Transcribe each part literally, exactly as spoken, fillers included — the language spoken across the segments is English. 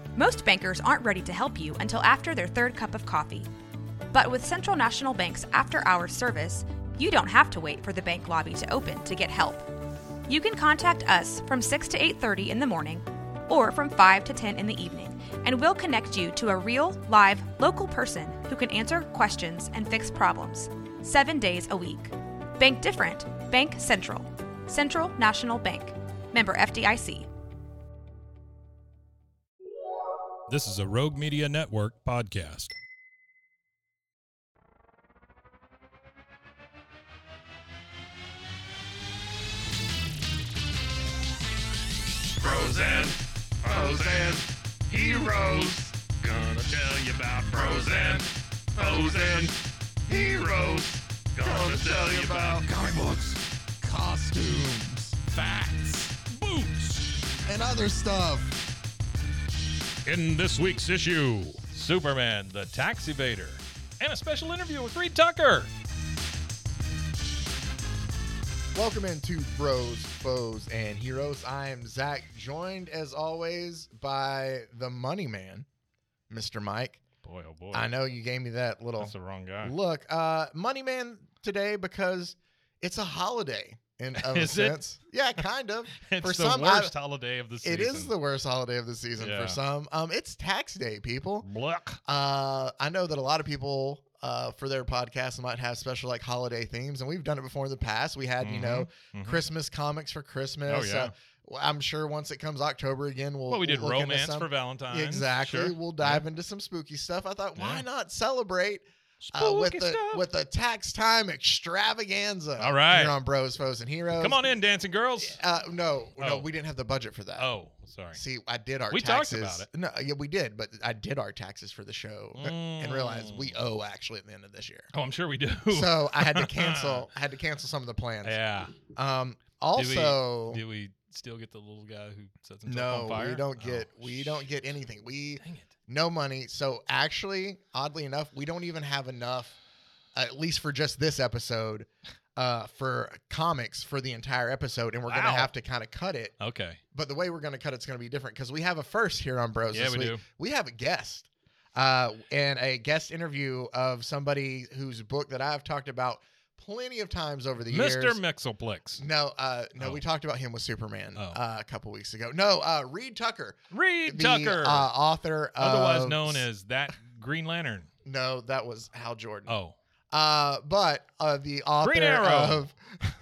Most bankers aren't ready to help you until after their third cup of coffee. But with Central National Bank's after-hours service, you don't have to wait for the bank lobby to open to get help. You can contact us from six to eight thirty in the morning or from five to ten in the evening, and we'll connect you to a real, live, local person who can answer questions and fix problems, seven days a week. Bank different. Bank Central. Central National Bank. Member F D I C. This is a Rogue Media Network podcast. Bros and foes and heroes. Gonna tell you about bros and foes and heroes. Gonna tell you about comic books, costumes, Facts, boots. and other stuff. In this week's issue, Superman, the Tax Evader, and a special interview with Reed Tucker. Welcome into Bros, Foes, and Heroes. I am Zach, joined as always by the Money Man, Mister Mike. Boy, oh boy. I know you gave me that little That's the wrong guy. look. Uh, Money Man today because it's a holiday in of Is a it? sense. Yeah, kind of. It's For the some, worst I- holiday of the season. It is the worst holiday of the season Yeah. for some. Um, it's tax day, people. Bluck. Uh, I know that a lot of people, uh, for their podcasts might have special like holiday themes, and we've done it before in the past. We had, you know, Mhm. Christmas comics for Christmas. Oh, yeah. Uh, well, I'm sure once it comes October again, we'll. Well, we did we'll look into romance some- for Valentine's. Exactly. Sure. We'll dive into some spooky stuff. I thought, why Yeah. not celebrate uh, with Spooky the stuff. with the tax time extravaganza? All right. Here on Bros, Foes, and Heroes. Come on in, dancing girls. Uh, no, no, Oh. we didn't have the budget for that. Oh, sorry. See, I did our We talked taxes. about it. No, yeah, we did, but I did our taxes for the show and realized we owe actually at the end of this year. Oh, I'm sure we do. So I had to cancel. I had to cancel some of the plans. yeah. Um. Did Also, we, did we still get the little guy who sets himself no, on fire? we don't get. Oh, we don't get anything. We Dang it. no money. So actually, oddly enough, we don't even have enough, at least for just this episode, uh, for comics for the entire episode, and we're gonna Wow. have to kind of cut it. Okay. But the way we're going to cut it's going to be different because we have a first here on Bros Yeah, this we week. do. We have a guest, uh, and a guest interview of somebody whose book that I've talked about plenty of times over the Mister years. Mixelplex. No, uh, no, Oh. we talked about him with Superman Oh. uh, a couple weeks ago. No, uh, Reed Tucker, Reed the Tucker. uh, author, otherwise of, known as that Green Lantern. No, that was Hal Jordan. Oh. Uh, but uh, the author Green Arrow. of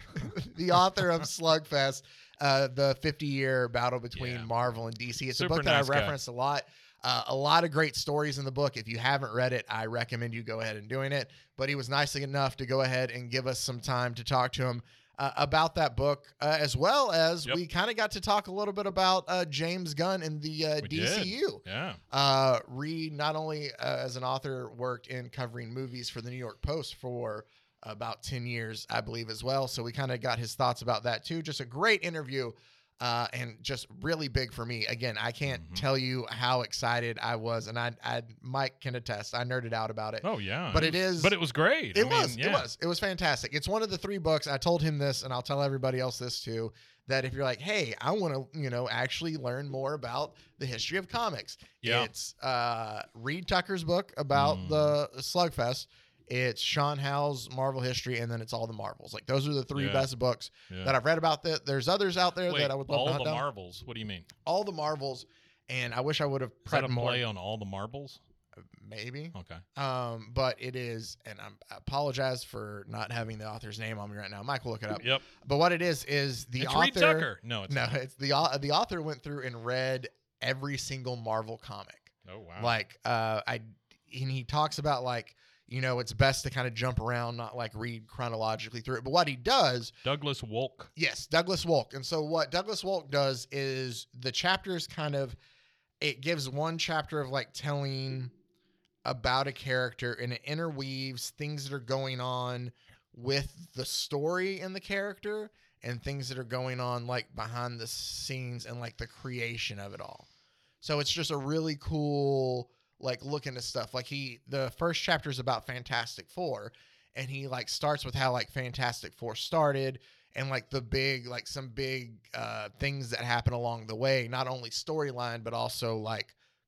the author of Slugfest, uh, the fifty-year battle between Yeah. Marvel and D C. It's Super a book that nice I guy. referenced a lot. Uh, a lot of great stories in the book. If you haven't read it, I recommend you go ahead and doing it. But he was nice enough to go ahead and give us some time to talk to him uh, about that book, uh, as well as Yep. we kind of got to talk a little bit about uh, James Gunn and the uh, We D C U. did. Yeah. Uh, Reed, not only uh, as an author, worked in covering movies for the New York Post for about ten years, I believe, as well. So we kind of got his thoughts about that too. Just a great interview uh, and just really big for me. Again, I can't Mhm. tell you how excited I was. And I, I, Mike can attest, I nerded out about it. Oh, yeah. But it is- But it was great. It I mean, was. yeah. It was. It was fantastic. It's one of the three books. I told him this, and I'll tell everybody else this too. That if you're like, hey, I want to, you know, actually learn more about the history of comics, Yeah. it's uh, Reed Tucker's book about Mm. the Slugfest. It's Sean Howe's Marvel history, and then it's all the Marvels. Like those are the three Yeah. best books Yeah. that I've read about. That there's others out there Wait, that I would love all to the hunt down. marbles. What do you mean? all the Marvels, and I wish I would have Is that prepped a more. play on all the marbles? Maybe. Okay. Um, but it is, and I'm, I apologize for not having the author's name on me right now. Mike will look it up. Yep. But what it is is the it's author. Reed Tucker. No, it's No, not. it's the au- the author went through and read every single Marvel comic. Oh, wow. Like, uh, I and he talks about like, you know, it's best to kind of jump around, not like read chronologically through it. But what he does, Douglas Wolk. yes, Douglas Wolk. And so what Douglas Wolk does is the chapters kind of, it gives one chapter of like telling about a character, and it interweaves things that are going on with the story and the character and things that are going on like behind the scenes and like the creation of it all. So it's just a really cool like look into stuff. Like he the first chapter is about Fantastic Four, and he like starts with how like Fantastic Four started and like the big like some big uh things that happen along the way, not only storyline but also like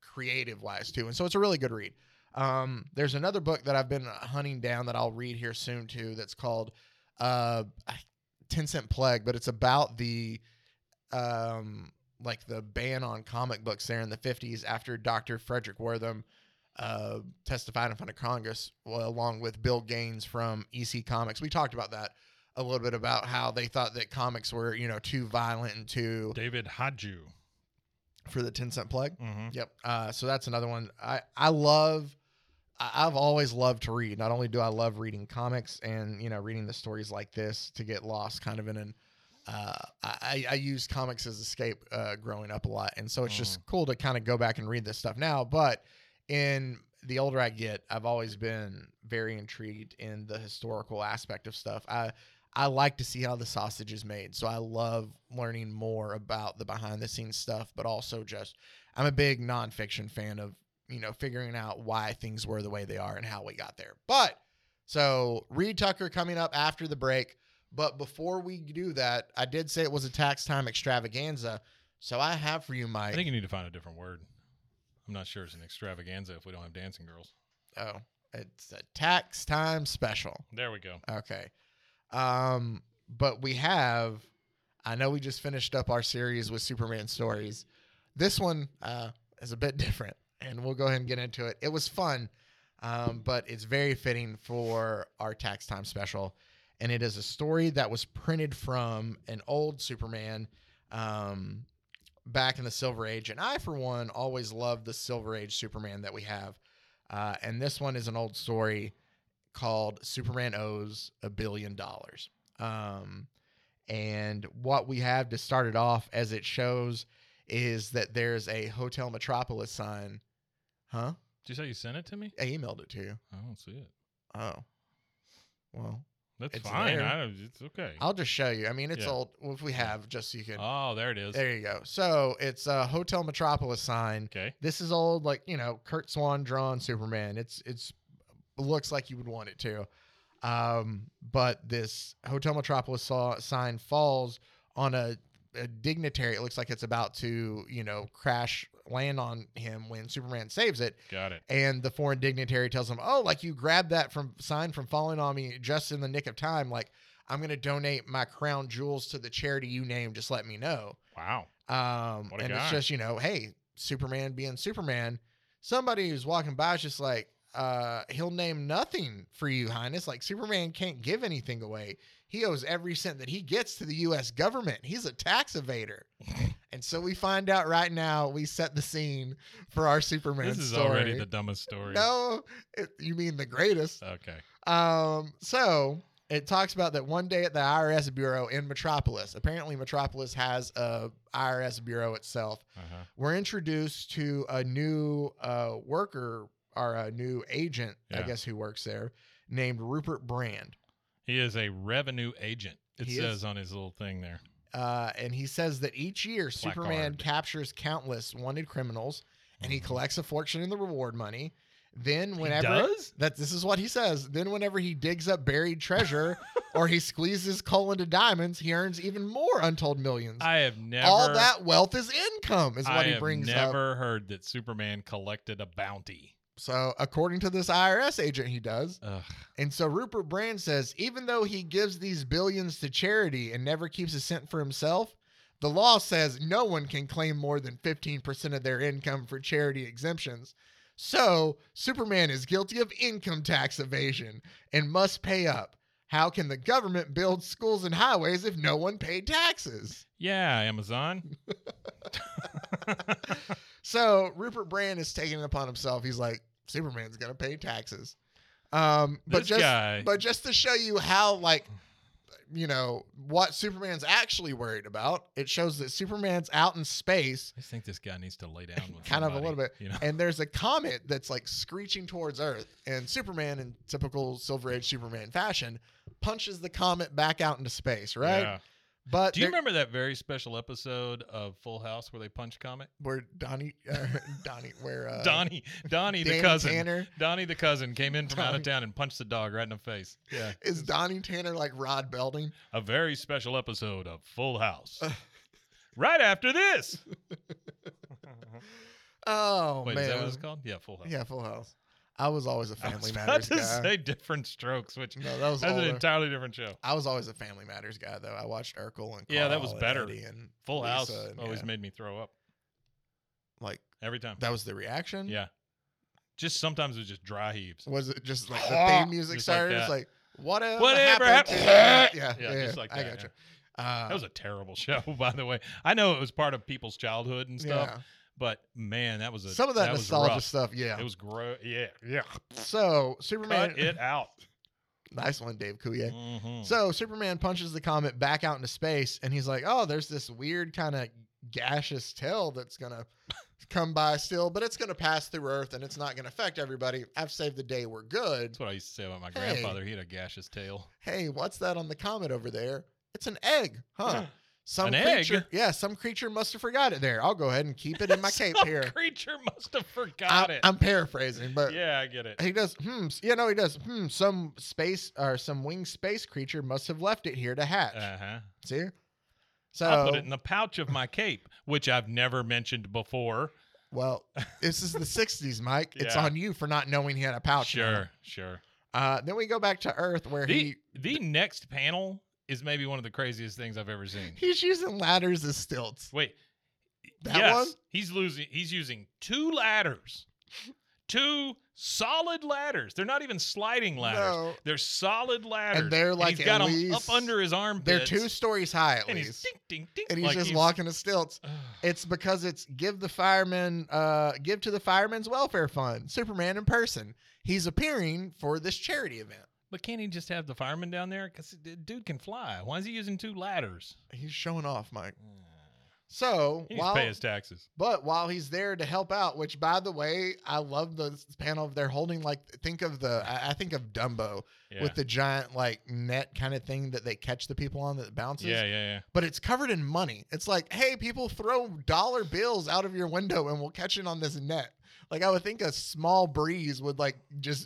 creative wise too. And so it's a really good read. Um, there's another book that I've been hunting down that I'll read here soon too. That's called uh, ten cent Plague, but it's about the um, like the ban on comic books there in the fifties after Doctor Frederick Wortham uh, testified in front of Congress, well, along with Bill Gaines from E C Comics. We talked about that a little bit, about how they thought that comics were, you know, too violent and too David Hadju. for the ten cent Plague. Mm-hmm. Yep. Uh, so that's another one. I, I love, I, I've always loved to read. Not only do I love reading comics and, you know, reading the stories like this to get lost kind of in an, uh, I, I use comics as escape uh, growing up a lot. And so it's just cool to kind of go back and read this stuff now. But in the older I get, I've always been very intrigued in the historical aspect of stuff. I, I like to see how the sausage is made. So I love learning more about the behind the scenes stuff, but also just, I'm a big nonfiction fan of, you know, figuring out why things were the way they are and how we got there. But so Reed Tucker coming up after the break. But before we do that, I did say it was a tax time extravaganza. So I have for you, Mike. I think you need to find a different word. I'm not sure it's an extravaganza if we don't have dancing girls. Oh, it's a tax time special. There we go. Okay. Um, but we have, I know we just finished up our series with Superman stories. This one uh, is a bit different, and we'll go ahead and get into it. It was fun, um, but it's very fitting for our tax time special. And it is a story that was printed from an old Superman um, back in the Silver Age. And I, for one, always loved the Silver Age Superman that we have. Uh, and this one is an old story called Superman Owes a Billion Dollars. Um, and what we have to start it off, as it shows, is that there's a Hotel Metropolis sign. Huh? Did you say you sent it to me? I emailed it to you. I don't see it. Oh. Well, That's it's fine. there. I don't, it's okay. I'll just show you. I mean, it's Yeah. old. Well, if we have, just so you can. Oh, there it is. There you go. So it's a Hotel Metropolis sign. Okay. This is old, like, you know, Kurt Swan drawn Superman. It's it's looks like you would want it to. Um, but this Hotel Metropolis saw, sign falls on a, a dignitary. It looks like it's about to, you know, crash land on him when Superman saves it. Got it. And the foreign dignitary tells him, oh, like, you grabbed that from sign from falling on me just in the nick of time. Like, I'm going to donate my crown jewels to the charity you name. Just let me know. Wow. Um, What a and guy. it's just, you know, hey, Superman being Superman, somebody who's walking by is just like, uh, he'll name nothing for you, Highness. Like, Superman can't give anything away. He owes every cent that he gets to the U S government. He's a tax evader. And so we find out right now, we set the scene for our Superman This is story. already the dumbest story. No, it, you mean the greatest. Okay. Um, so it talks about that one day at the I R S bureau in Metropolis. Apparently, Metropolis has a I R S bureau itself. Uh-huh. We're introduced to a new uh, worker or a new agent, I Yeah. guess, who works there, named Rupert Brand. He is a revenue agent. It He says is. on his little thing there. Uh, and he says that each year Superman Placard. captures countless wanted criminals, and he Mhm. collects a fortune in the reward money. Then, whenever does? that this is what he says. Then, whenever he digs up buried treasure or he squeezes coal into diamonds, he earns even more untold millions. I have never. All that wealth is income, is what I he have brings up. never heard that Superman collected a bounty. So, according to this I R S agent, he does. Ugh. And so Rupert Brand says, even though he gives these billions to charity and never keeps a cent for himself, the law says no one can claim more than fifteen percent of their income for charity exemptions. So Superman is guilty of income tax evasion and must pay up. How can the government build schools and highways if no one paid taxes? Yeah, Amazon. So Rupert Brand is taking it upon himself. He's like, Superman's gonna pay taxes. Um, but This just guy- but just to show you how, like, you know, what Superman's actually worried about, it shows that Superman's out in space, I just think this guy needs to lay down with kind of a somebody, little bit, You know? and there's a comet that's like screeching towards Earth, and Superman, in typical Silver Age Superman fashion, punches the comet back out into space, right? Yeah. But Do you there- remember that very special episode of Full House where they punch Comet? where Donnie, uh, Donnie, where uh, Donnie, Donnie the Danny cousin, Tanner Donnie the cousin came in from out Donnie- of town and punched the dog right in the face. Yeah, is Donnie Tanner like Rod Belding? a very special episode of Full House. Right after this. Oh Wait, man, is that what it's called? Yeah, Full House. Yeah, Full House. I was always a I Family was Matters about to guy. say Different Strokes, which No, that was that's an older. entirely different show. I was always a Family Matters guy, though. I watched Urkel and Yeah, that Carl was and better. Eddie and Full Lisa House and, always yeah. made me throw up like every time. that was the reaction. Yeah, just sometimes it was just dry heaves. Was it just like the theme music Just like started? that. It's like whatever, Whatever happened happened- to yeah, Yeah, yeah, just like I that, got you. Uh, That was a terrible show, by the way. I know it was part of people's childhood and stuff, yeah. but man, that was a Some of that, that was nostalgia rough. stuff. Yeah. It was gross. Yeah, yeah. So Superman, Cut it out. nice one, Dave Coulier. Mhm. So Superman punches the comet back out into space, and he's like, "Oh, there's this weird kind of gaseous tail that's gonna come by still, but it's gonna pass through Earth, and it's not gonna affect everybody. I've saved the day. We're good. That's what I used to say about my Hey. grandfather. He had a gaseous tail. Hey, what's that on the comet over there? It's an egg, huh? Some An creature, egg? yeah, some creature must have forgot it there. I'll go ahead and keep it in my cape Some here. creature must have forgot I, it. I'm paraphrasing, but yeah, I get it. he does. Hmm. You know, he does. Hmm. Some space or some winged space creature must have left it here to hatch. Uh huh. See? So I'll put it in the pouch of my cape, which I've never mentioned before. well, this is the sixties, Mike. It's Yeah. on you for not knowing he had a pouch. in it. Sure, sure. Uh, then we go back to Earth where The he the next panel is maybe one of the craziest things I've ever seen. he's using ladders as stilts. Wait, That yes, one? he's losing. He's using two ladders, two solid ladders. They're not even sliding ladders. No. They're solid ladders, And they're like he's got at them least- up under his armpits. They're two stories high at and he's least. ding ding ding, And he's like just walking to stilts. It's because it's give the firemen, uh, give to the Firemen's Welfare Fund. Superman in person. He's appearing for this charity event. But can't he just have the fireman down there? Because dude can fly. Why is he using two ladders? He's showing off, Mike. So He needs while, to pay his taxes. but while he's there to help out, which by the way, I love the panel of they're holding like think of the I, I think of Dumbo Yeah. with the giant like net kind of thing that they catch the people on that bounces. yeah, yeah, yeah. But it's covered in money. It's like, hey, people throw dollar bills out of your window and we'll catch it on this net. Like I would think a small breeze would like just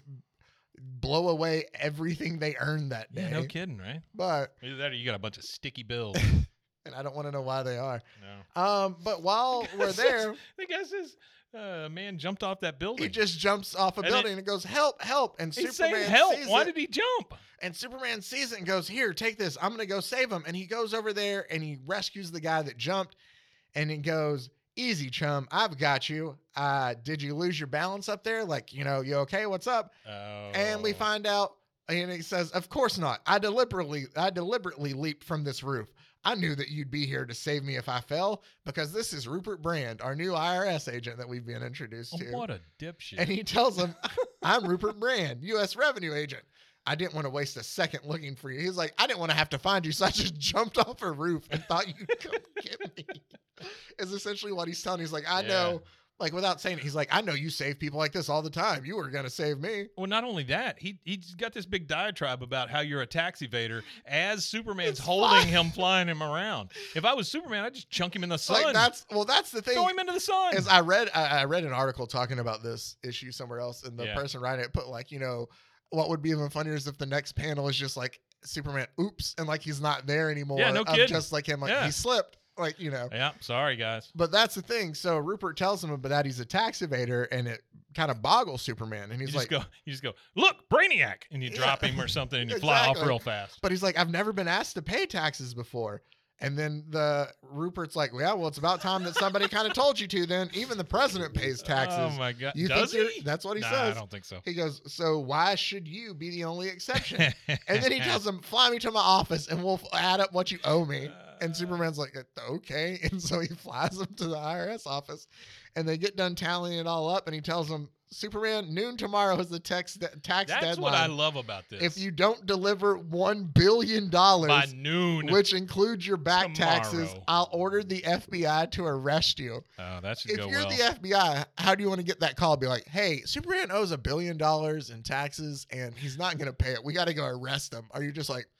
blow away everything they earned that day. Yeah, no kidding, right? But Either that or you got a bunch of sticky bills. and I don't want to know why they are. No. Um, but while we're there, The guy says, uh, a man jumped off that building. he just jumps off a And building it- and goes, "Help! Help!" And He's Superman saying help. sees Why it. did he jump? And Superman sees it and goes, "Here, take this. I'm gonna go save him." And he goes over there and he rescues the guy that jumped. And he goes, "Easy, chum. I've got you. Uh, did you lose your balance up there? Like, you know, you okay? What's up?" Oh. And we find out, and he says, "Of course not. I deliberately, I deliberately leaped from this roof. I knew that you'd be here to save me if I fell, because this is Rupert Brand, our new I R S agent that we've been introduced to." What a dipshit. And he tells him, "I'm Rupert Brand, U S revenue agent. I didn't want to waste a second looking for you." He's like, "I didn't want to have to find you, so I just jumped off a roof and thought you'd come get me." Is essentially what he's telling. He's like, "I Yeah. know," like without saying it, he's like, "I know you save people like this all the time. You were going to save me." Well, not only that, he he's got this big diatribe about how you're a tax evader as Superman's It's holding fine. him, flying him around. If I was Superman, I'd just chunk him in the sun. Like that's, well, that's the thing. Throw him into the sun. Is I read, I, I read an article talking about this issue somewhere else, and the Yeah. person writing it put like, you know, what would be even funnier is if the next panel is just like Superman, oops, and like he's not there anymore. Yeah, no of kidding. Just like him, like Yeah. he slipped, like, you know. Yeah, sorry, guys. But that's the thing. So Rupert tells him about that he's a tax evader, and it kind of boggles Superman, and You he's just like, go, you just go, look, Brainiac, and you Yeah. drop him or something, and you fly off Exactly. real fast. but he's like, "I've never been asked to pay taxes before." And then the Rupert's like, "Yeah, well, it's about time that somebody kind of told you to. Then even the president pays taxes." Oh my god, You does think he? you're- that's what he Nah, says. I don't think so. He goes, "So why should you be the only exception?" And then he tells him, "Fly me to my office and we'll add up what you owe me." And Superman's like, "Okay." And so he flies him to the I R S office, and they get done tallying it all up. And he tells him, "Superman, noon tomorrow is the tax de- tax That's deadline. what I love about this. If you don't deliver one billion dollars, by noon, which includes your back taxes, tomorrow. I'll order the F B I to arrest you." oh, that should If go you're well. the F B I, how do you want to get that call? Be like, "Hey, Superman owes a billion dollars in taxes and he's not going to pay it. We got to go arrest him." Are you just like,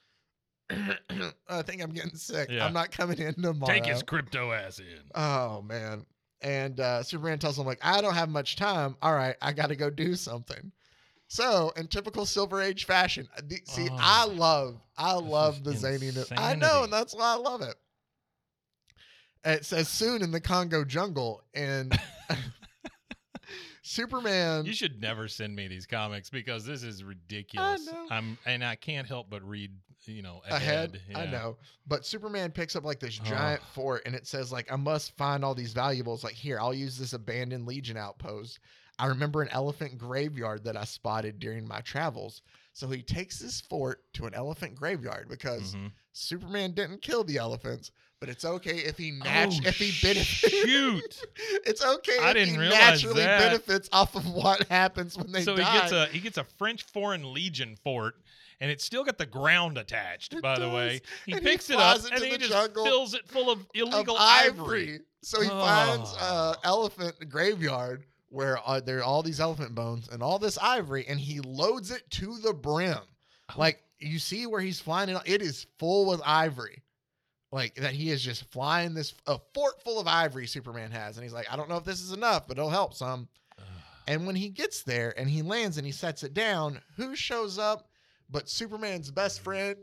"I think I'm getting sick. Yeah. I'm not coming in tomorrow." Take his crypto ass in. Oh, man. And uh, Superman tells him, like, "I don't have much time. All right, I got to go do something." So, in typical Silver Age fashion, uh, the, see, Oh, I love, I love the is zaniness. I insanity. know, and that's why I love it. It says soon in the Congo jungle, and Superman. You should never send me these comics because this is ridiculous. I know. I'm and I can't help but read, you know, ahead. ahead. I Yeah. know. But Superman picks up like this giant Oh. fort and it says like, I must find all these valuables. Like, here, I'll use this abandoned Legion outpost. I remember an elephant graveyard that I spotted during my travels. So he takes this fort to an elephant graveyard because Mhm. Superman didn't kill the elephants, but it's okay if he nat- Oh, if he benefits. shoot. It's okay I if didn't he realize naturally that. benefits off of what happens when they So die. he gets a he gets a French Foreign Legion fort, and it's still got the ground attached. It by the does. way, he And he picks it flies up into and he the just jungle fills it full of of illegal ivory. ivory. So he Oh. finds uh elephant graveyard where uh, there are all these elephant bones and all this ivory, and he loads it to the brim. Like, you see where he's flying it, it is full with ivory. Like, that he is just flying this a fort full of ivory Superman has, and he's like, I don't know if this is enough, but it'll help some. And when he gets there and he lands and he sets it down, who shows up but Superman's best friend,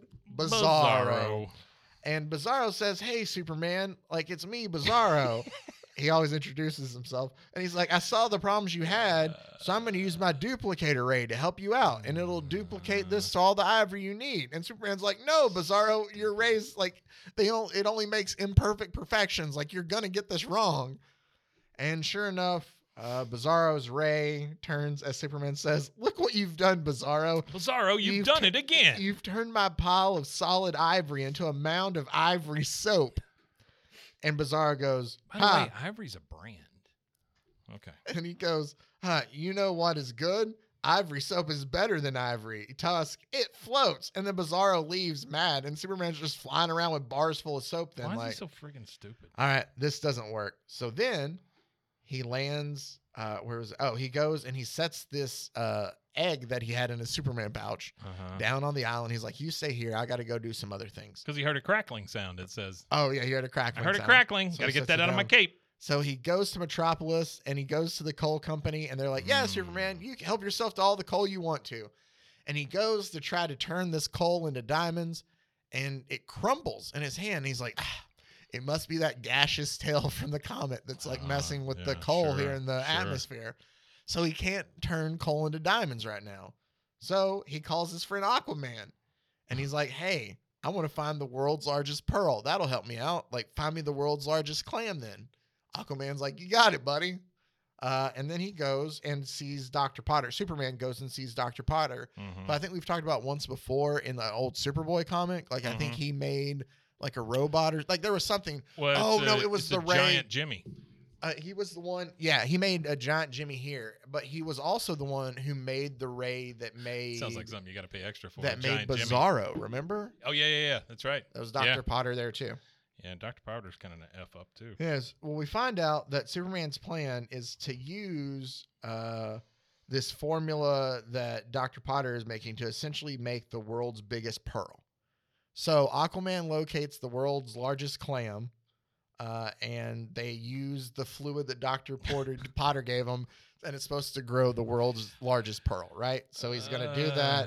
Bizarro. And Bizarro says, hey, Superman, like, it's me, Bizarro. He always introduces himself. And he's like, I saw the problems you had, so I'm going to use my duplicator ray to help you out. And it'll duplicate this to all the ivory you need. And Superman's like, no, Bizarro, your rays, like, they don't, it only makes imperfect perfections. Like, you're going to get this wrong. And sure enough, uh, Bizarro's ray turns, as Superman says, look what you've done, Bizarro. Bizarro, you've, You've done tu- it again. You've turned my pile of solid ivory into a mound of ivory soap. And Bizarro goes, By the huh. way, ivory's a brand. Okay. And he goes, huh, you know what is good? Ivory soap is better than ivory. Tusk, it floats. And then Bizarro leaves mad. And Superman's just flying around with bars full of soap then. Why is like, he so friggin' stupid? all right, this doesn't work. So then he lands, uh, where was it? Oh, he goes and he sets this uh, egg that he had in his Superman pouch Uh-huh. down on the island. He's like, you stay here. I got to go do some other things. Because he heard a crackling sound, it says. Oh, yeah, he heard a crackling I heard sound. a crackling. So Got to he get sets that it out of my down. cape. So he goes to Metropolis and he goes to the coal company and they're like, yeah, Mm. Superman, you can help yourself to all the coal you want to. And he goes to try to turn this coal into diamonds and it crumbles in his hand. He's like, ah, it must be that gaseous tail from the comet that's like Uh, messing with the yeah, coal sure, here in the sure. atmosphere. So he can't turn coal into diamonds right now. So he calls his friend Aquaman and he's like, hey, I want to find the world's largest pearl. That'll help me out. Like, find me the world's largest clam then. Aquaman's like, you got it, buddy. Uh, and then he goes and sees Doctor Potter. Superman goes and sees Doctor Potter. Mhm. But I think we've talked about once before in the old Superboy comic. Like, I think Mhm. he made like a robot or like there was something. Well, oh, it's no, a- it was it's the a Ray. giant Jimmy. Uh, he was the one. Yeah, he made a giant Jimmy here. But he was also the one who made the Ray that made Sounds like something you got to pay extra for. that a made giant Jimmy. Bizarro. Remember? Oh, yeah, yeah, yeah. That's right. That was Doctor Yeah. Potter there too. Yeah, Doctor Powder's kind of an F up, too. Yes. Well, we find out that Superman's plan is to use uh, this formula that Doctor Potter is making to essentially make the world's biggest pearl. So Aquaman locates the world's largest clam, uh, and they use the fluid that Doctor Porter, Potter gave him, and it's supposed to grow the world's largest pearl, right? So he's going to do that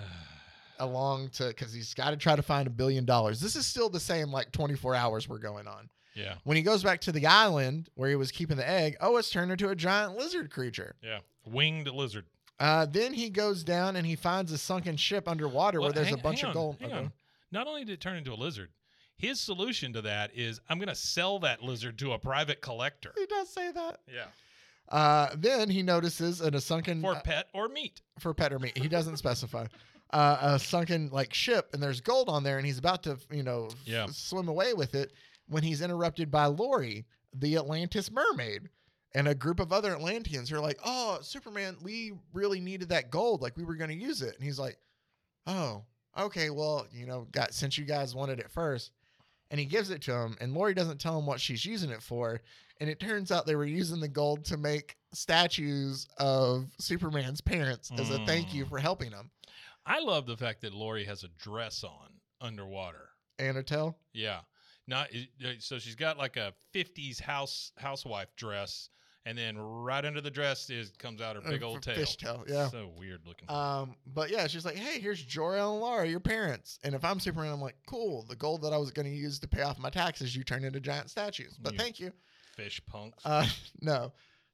along to, because he's got to try to find a billion dollars. This is still the same, like twenty-four hours we're going on. Yeah, When he goes back to the island where he was keeping the egg, oh, it's turned into a giant lizard creature. yeah. Winged lizard. Uh, then he goes down and he finds a sunken ship underwater Well, where there's hang- a bunch hang of on, gold. hang Okay. on. Not only did it turn into a lizard, his solution to that is I'm going to sell that lizard to a private collector. He does say that. Yeah. Uh, then he notices in a sunken For uh, pet or meat. for pet or meat. He doesn't specify. Uh, a sunken like ship, and there's gold on there, and he's about to, you know, f- Yeah. swim away with it when he's interrupted by Lori, the Atlantis mermaid, and a group of other Atlanteans who are like, "Oh, Superman, we really needed that gold. Like we were going to use it." And he's like, "Oh, okay. Well, you know, got since you guys wanted it first." And he gives it to him, and Lori doesn't tell him what she's using it for. And it turns out they were using the gold to make statues of Superman's parents as a thank you Mm. for helping him. I love the fact that Lori has a dress on underwater. Anatel. Yeah. Not uh, so she's got like a fifties house housewife dress, and then right under the dress is comes out her big Uh, old f- tail. fish tail, yeah. So weird looking. Um, but yeah, she's like, "Hey, here's Jor-El and Lara, your parents." And if I'm Superman, I'm like, "Cool, the gold that I was going to use to pay off my taxes, you turned into giant statues." But You- thank you. Fish punks. Uh, no.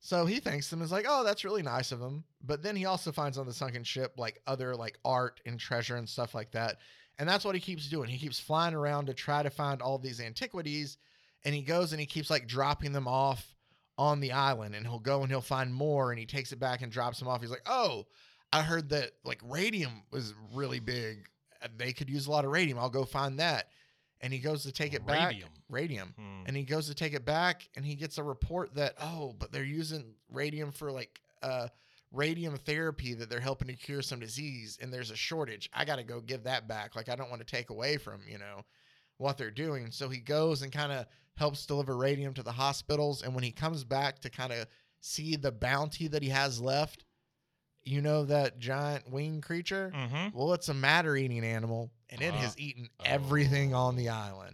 So he thanks them and is like, oh, that's really nice of him. But then he also finds on the sunken ship like other like art and treasure and stuff like that. And that's what he keeps doing. He keeps flying around to try to find all these antiquities. And he goes and he keeps like dropping them off on the island. And he'll go and he'll find more. And he takes it back and drops them off. He's like, oh, I heard that like radium was really big. They could use a lot of radium. I'll go find that. And he goes to take it back. Radium. Radium. Hmm. And he goes to take it back and he gets a report that, oh, but they're using radium for like uh, radium therapy that they're helping to cure some disease. And there's a shortage. I got to go give that back. Like, I don't want to take away from, you know, what they're doing. So he goes and kind of helps deliver radium to the hospitals. And when he comes back to kind of see the bounty that he has left, you know, that giant winged creature? Mm-hmm. Well, it's a matter-eating animal, and it Uh, has eaten everything on the island.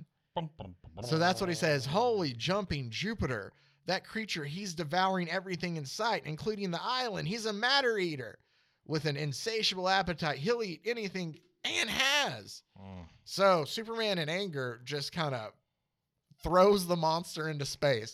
So that's what he says. Holy jumping Jupiter. That creature, he's devouring everything in sight, including the island. He's a matter eater with an insatiable appetite. He'll eat anything and has. Mm. So Superman in anger just kind of throws the monster into space.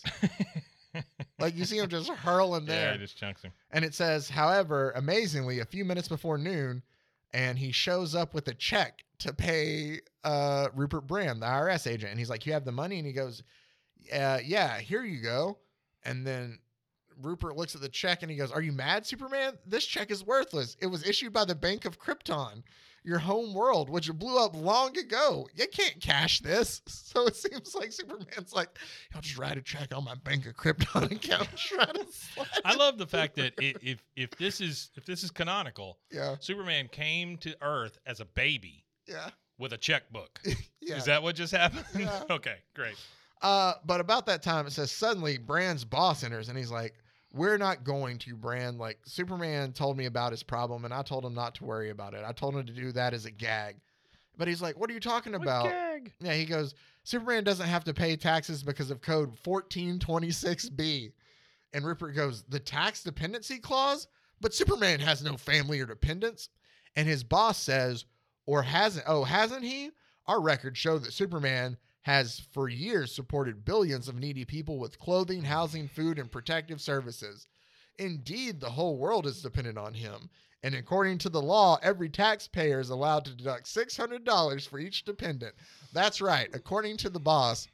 Like you see him just hurling there. Yeah, he just chunks him. And it says, however, amazingly, a few minutes before noon, and he shows up with a check to pay uh, Rupert Brand, the I R S agent. And he's like, you have the money? And he goes, uh, yeah, here you go. And then Rupert looks at the check and he goes, are you mad, Superman? This check is worthless. It was issued by the Bank of Krypton, your home world, which blew up long ago. You can't cash this. So it seems like Superman's like, I'll just write a check on my Bank of Krypton account. And try to slide I it love the fact through. that i- if if this is if this is canonical, Yeah, Superman came to Earth as a baby yeah, with a checkbook. yeah. Is that what just happened? Yeah. Okay, great. Uh, but about that time, it says suddenly Brand's boss enters and he's like, we're not going to, Brand. Like, Superman told me about his problem and I told him not to worry about it. I told him to do that as a gag. But he's like, what are you talking about? Gag. Yeah, he goes, Superman doesn't have to pay taxes because of code fourteen twenty-six B. And Rupert goes, the tax dependency clause? But Superman has no family or dependents. And his boss says, or hasn't, oh, hasn't he? Our records show that Superman has for years supported billions of needy people with clothing, housing, food, and protective services. Indeed, the whole world is dependent on him. And according to the law, every taxpayer is allowed to deduct six hundred dollars for each dependent. That's right. According to the boss,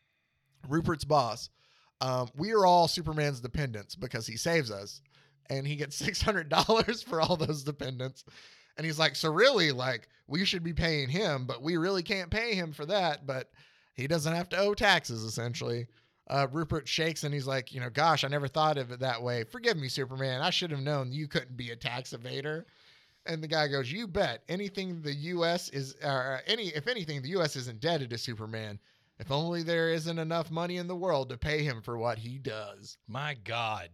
Rupert's boss, um, we are all Superman's dependents because he saves us. And he gets six hundred dollars for all those dependents. And he's like, so really, like, we should be paying him, but we really can't pay him for that. But he doesn't have to owe taxes, essentially. Uh, Rupert shakes and he's like, you know, gosh, I never thought of it that way. Forgive me, Superman. I should have known you couldn't be a tax evader. And the guy goes, you bet. Anything the U S is, uh, any, if anything, the U S is indebted to Superman. If only there isn't enough money in the world to pay him for what he does. My God.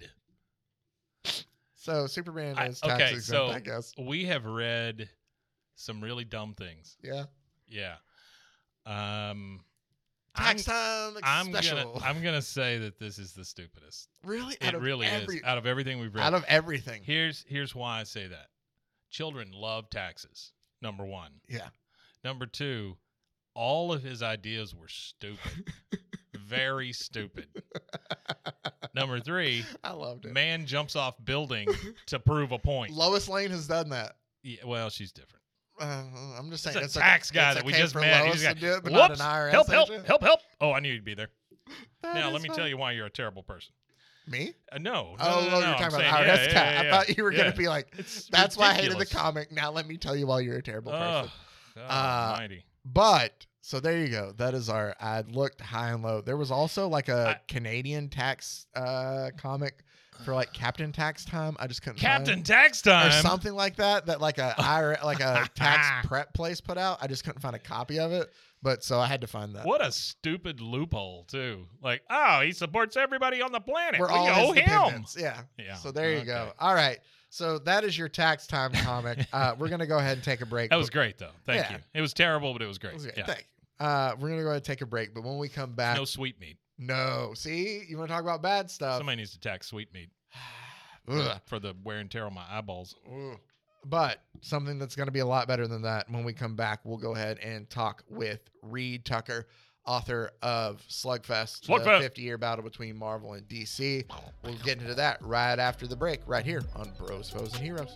So Superman I- is tax okay, exempt, so I guess. we have read some really dumb things. Yeah. Yeah. Um, Tax I'm, time I'm special. gonna I'm gonna say that this is the stupidest. really? It really every, is. Out of everything we've read. Out of everything. Here's here's why I say that. Children love taxes. Number one. Yeah. Number two, all of his ideas were stupid. Very stupid. Number three, I loved it. man jumps off building to prove a point. Lois Lane has done that. Yeah, well, she's different. Uh, I'm just saying. It's a okay- tax guy it's that we okay just for met. Lois He's to got, do it, but not whoops, an I R S help, help, agent. help, help. Oh, I knew you'd be there. That now, is let me fine. tell you why you're a terrible person. Me? Uh, no. no, Oh, no, no, well, no, you're I'm talking about saying, I R S yeah, cat. yeah, I yeah, thought you were yeah. going to be like, It's that's why I hated the ridiculous. comic. Now let me tell you why you're a terrible person. Oh, God Uh, almighty. But, so there you go. That is our, I looked high and low. There was also like a I- Canadian tax uh, comic for like Captain Tax Time. I just couldn't Captain find. Tax Time. Or something like that, that like a I R S, like a tax prep place put out. I just couldn't find a copy of it. But so I had to find that. What a stupid loophole, too. Like, oh, he supports everybody on the planet. We're we all owe his him. dependents. Yeah. Yeah, So there you go. okay. All right. So that is your Tax Time comic. uh, we're gonna go ahead and take a break. That was but- great, though. Thank Yeah. you. It was terrible, but it was great. It was good. Yeah. Thank you. Uh, we're gonna go ahead and take a break. But when we come back, No sweetmeat. no. See, you want to talk about bad stuff? Somebody needs to tax sweetmeat Ugh. for the wear and tear on my eyeballs. Ugh. But something that's going to be a lot better than that. When we come back, we'll go ahead and talk with Reed Tucker author of Slugfest, Slugfest. the fifty-year battle between Marvel and D C. We'll get into that right after the break, right here on Bros, Foes, and Heroes.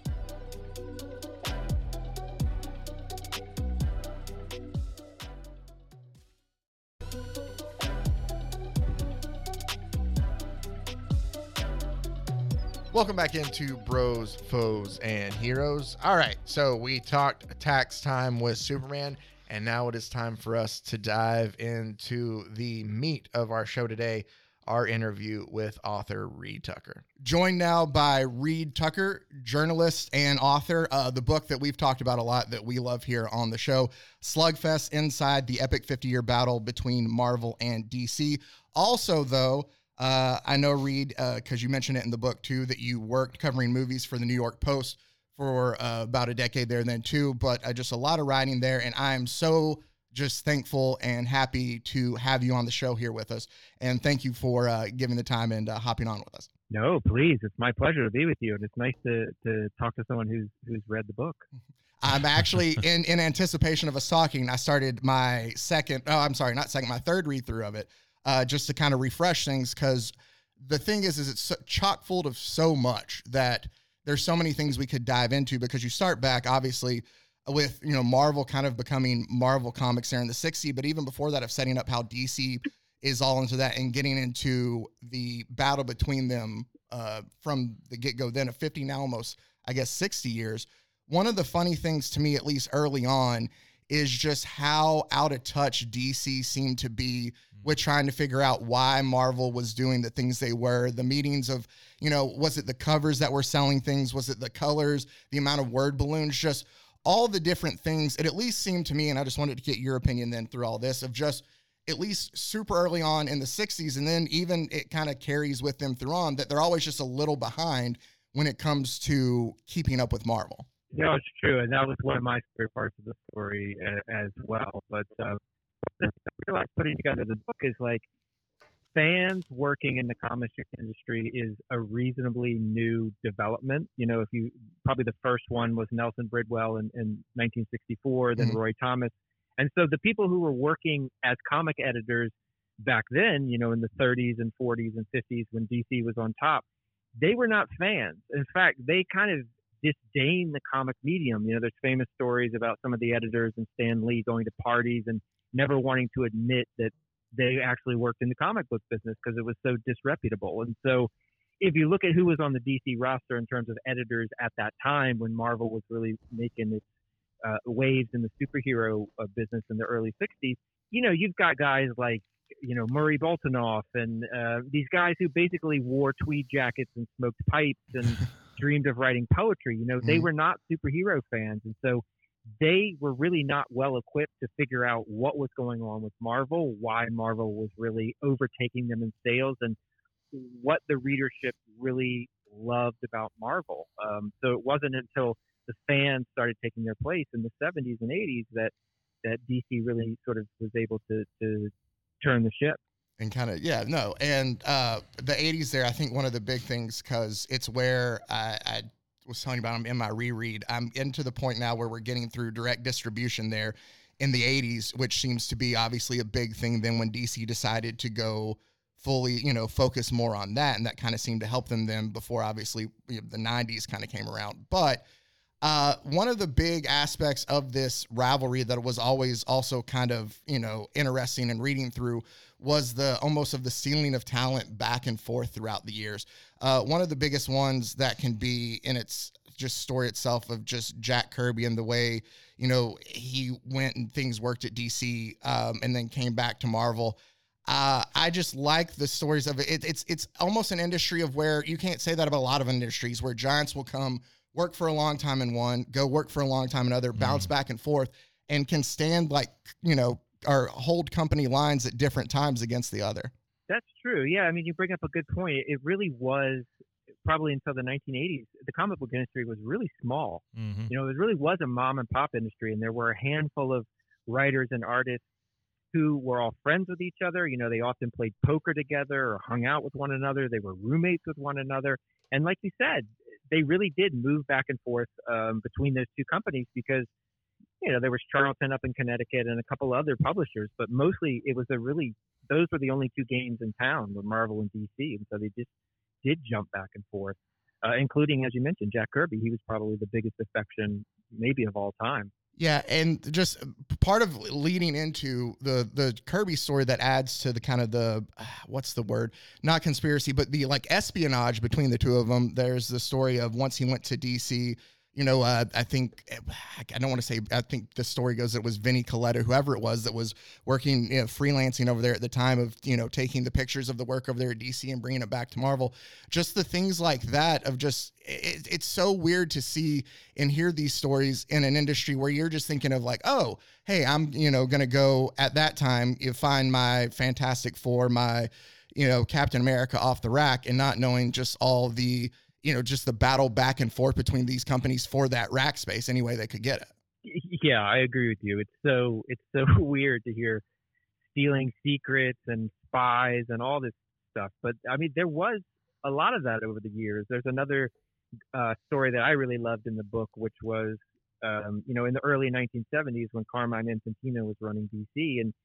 Welcome back into Bros, Foes, and Heroes. All right, so we talked tax time with Superman, and now it is time for us to dive into the meat of our show today, our interview with author Reed Tucker. Joined now by Reed Tucker, journalist and author. Uh, the book that we've talked about a lot that we love here on the show, Slugfest, Inside the Epic fifty-Year Battle Between Marvel and D C. Also, though, Uh, I know, Reed, because uh, you mentioned it in the book, too, that you worked covering movies for the New York Post for uh, about a decade there then, too, but uh, just a lot of writing there, and I am so just thankful and happy to have you on the show here with us, and thank you for uh, giving the time and uh, hopping on with us. No, please. It's my pleasure to be with you, and it's nice to, to talk to someone who's who's read the book. I'm actually, in, in anticipation of us talking, I started my second, oh, I'm sorry, not second, my third read-through of it. Uh, just to kind of refresh things, because the thing is, is it's so chock full of so much that there's so many things we could dive into, because you start back, obviously, with, you know, Marvel kind of becoming Marvel Comics there in the sixties, but even before that, of setting up how D C is all into that and getting into the battle between them uh, from the get-go then of fifty, now almost, I guess, sixty years. One of the funny things to me, at least early on, is just how out of touch D C seemed to be with trying to figure out why Marvel was doing the things they were. The meetings of, you know, was it the covers that were selling things? Was it the colors, the amount of word balloons, just all the different things? It at least seemed to me, and I just wanted to get your opinion then through all this, of just at least super early on in the sixties, and then even it kind of carries with them through on, that they're always just a little behind when it comes to keeping up with Marvel. No, it's true, and that was one of my favorite parts of the story uh, as well. But uh, I realized putting together the book is like, fans working in the comic strip industry is a reasonably new development. You know, if you probably the first one was Nelson Bridwell in, in nineteen sixty-four, then mm-hmm. Roy Thomas, and so the people who were working as comic editors back then, you know, in the thirties and forties and fifties when D C was on top, they were not fans. In fact, they kind of disdain the comic medium. You know, there's famous stories about some of the editors and Stan Lee going to parties and never wanting to admit that they actually worked in the comic book business because it was so disreputable. And so if you look at who was on the D C roster in terms of editors at that time when Marvel was really making its uh, waves in the superhero uh, business in the early sixties, you know, you've got guys like, you know, Murray Boltinoff and uh, these guys who basically wore tweed jackets and smoked pipes and dreamed of writing poetry. You know, they mm-hmm. were not superhero fans. And so they were really not well equipped to figure out what was going on with Marvel, why Marvel was really overtaking them in sales, and what the readership really loved about Marvel. Um, so it wasn't until the fans started taking their place in the seventies and eighties that, that D C really sort of was able to, to turn the ship. And kind of, yeah, no. And uh, the eighties there, I think one of the big things, because it's where I, I was telling you about, I'm in my reread, I'm into the point now where we're getting through direct distribution there in the eighties, which seems to be obviously a big thing then when D C decided to go fully, you know, focus more on that. And that kind of seemed to help them then before obviously you know, the nineties kind of came around. But Uh, one of the big aspects of this rivalry that was always also kind of, you know, interesting and reading through was the almost of the ceiling of talent back and forth throughout the years. Uh, one of the biggest ones that can be in its just story itself of just Jack Kirby and the way, you know, he went and things worked at D C um, and then came back to Marvel. Uh, I just like the stories of it. it. It's, it's almost an industry of where you can't say that about a lot of industries where giants will come work for a long time in one, go work for a long time in another, bounce mm. back and forth, and can stand like, you know, or hold company lines at different times against the other. That's true. Yeah. I mean, you bring up a good point. It really was probably until the nineteen eighties, the comic book industry was really small. Mm-hmm. You know, it really was a mom and pop industry, and there were a handful of writers and artists who were all friends with each other. You know, they often played poker together or hung out with one another. They were roommates with one another. And like you said, they really did move back and forth um, between those two companies because you know, there was Charlton up in Connecticut and a couple other publishers, but mostly it was a really, those were the only two games in town were Marvel and D C. And so they just did jump back and forth, uh, including, as you mentioned, Jack Kirby. He was probably the biggest affection maybe of all time. Yeah, and just part of leading into the the Kirby story that adds to the kind of the, what's the word? Not conspiracy, but the like espionage between the two of them. There's the story of once he went to D C, you know, uh, I think, I don't want to say, I think the story goes it was Vinnie Coletta, whoever it was that was working, you know, freelancing over there at the time of, you know, taking the pictures of the work over there at D C and bringing it back to Marvel. Just the things like that of just, it, it's so weird to see and hear these stories in an industry where you're just thinking of like, oh, hey, I'm, you know, going to go at that time, you find my Fantastic Four, my, you know, Captain America off the rack, and not knowing just all the, you know, just the battle back and forth between these companies for that rack space any way they could get it. Yeah, I agree with you. It's so it's so weird to hear stealing secrets and spies and all this stuff. But I mean, there was a lot of that over the years. There's another uh, story that I really loved in the book, which was, um, you know, in the early nineteen seventies when Carmine Infantino was running D C, and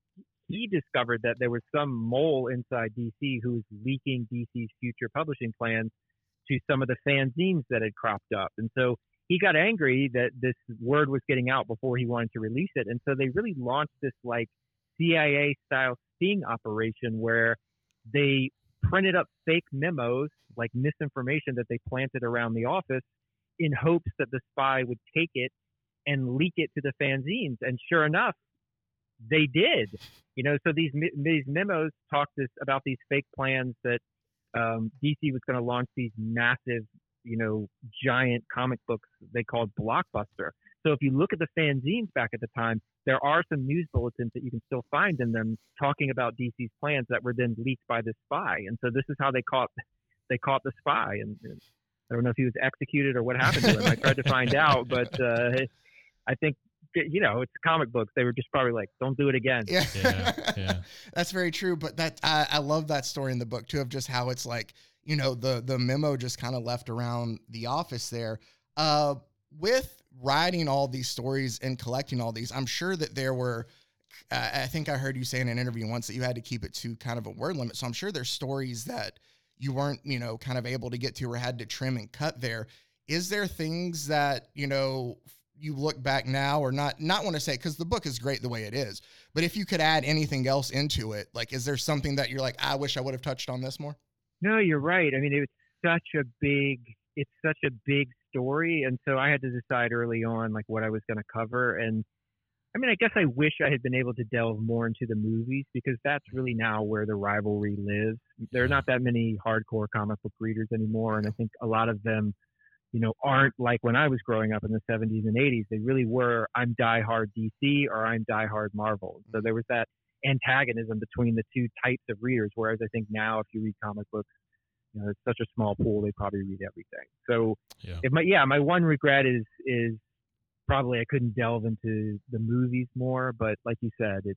he discovered that there was some mole inside D C who was leaking D C's future publishing plans to some of the fanzines that had cropped up. And so he got angry that this word was getting out before he wanted to release it. And so they really launched this like C I A style sting operation where they printed up fake memos, like misinformation that they planted around the office in hopes that the spy would take it and leak it to the fanzines. And sure enough, they did. You know, so these these memos talked this, about these fake plans that Um, D C was going to launch these massive, you know, giant comic books they called Blockbuster. So if you look at the fanzines back at the time, there are some news bulletins that you can still find in them talking about D C's plans that were then leaked by the spy. And so this is how they caught they caught the spy. And, and I don't know if he was executed or what happened to him. I tried to find out, but uh, I think, you know, it's comic books. They were just probably like, don't do it again. Yeah, Yeah, yeah. That's very true. But that I, I love that story in the book too, of just how it's like, you know, the the memo just kind of left around the office there. Uh, with writing all these stories and collecting all these, I'm sure that there were, uh, I think I heard you say in an interview once that you had to keep it to kind of a word limit. So I'm sure there's stories that you weren't, you know, kind of able to get to or had to trim and cut there. Is there things that, you know, you look back now or not, not want to say, because the book is great the way it is, but if you could add anything else into it, like, is there something that you're like, I wish I would have touched on this more? No, you're right. I mean, it's such a big, it's such a big story. And so I had to decide early on, like, what I was going to cover. And I mean, I guess I wish I had been able to delve more into the movies, because that's really now where the rivalry lives. There are not that many hardcore comic book readers anymore. And I think a lot of them, you know, aren't like when I was growing up in the seventies and eighties. They really were, I'm diehard D C or I'm diehard Marvel. So there was that antagonism between the two types of readers. Whereas I think now, if you read comic books, you know, it's such a small pool, they probably read everything. So Yeah. if my, yeah, my one regret is, is probably I couldn't delve into the movies more, but like you said, it's,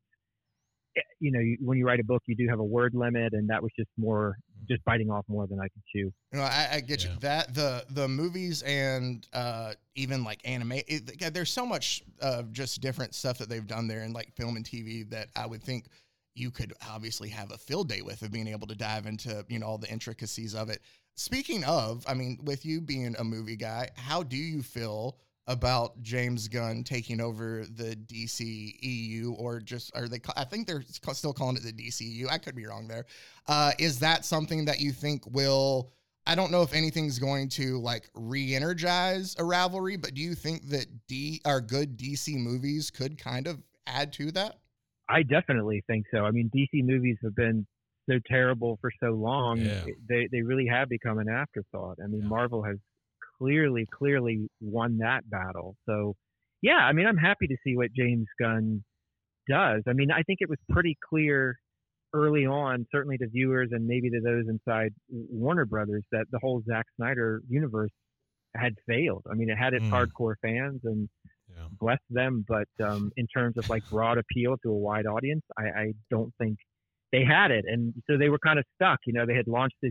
you know, you, when you write a book, you do have a word limit, and that was just more, just biting off more than I could chew. You know, I, I get Yeah. you. That the the movies and uh, even like anime, it, there's so much of just different stuff that they've done there in like film and T V that I would think you could obviously have a field day with, of being able to dive into, you know, all the intricacies of it. Speaking of, I mean, with you being a movie guy, how do you feel about James Gunn taking over the D C E U, or just, are they, I think they're still calling it the D C E U. I could be wrong there. Uh, is that something that you think will, I don't know if anything's going to like re-energize a rivalry, but do you think that D or good D C movies could kind of add to that? I definitely think so. I mean, D C movies have been so terrible for so long. Yeah. They they really have become an afterthought. I mean, Yeah. Marvel has clearly, clearly won that battle. So, yeah, I mean, I'm happy to see what James Gunn does. I mean, I think it was pretty clear early on, certainly to viewers and maybe to those inside Warner Brothers, that the whole Zack Snyder universe had failed. I mean, it had its Mm. hardcore fans, and Yeah. bless them, but um, in terms of like broad appeal to a wide audience, I, I don't think they had it. And so they were kind of stuck. You know, they had launched this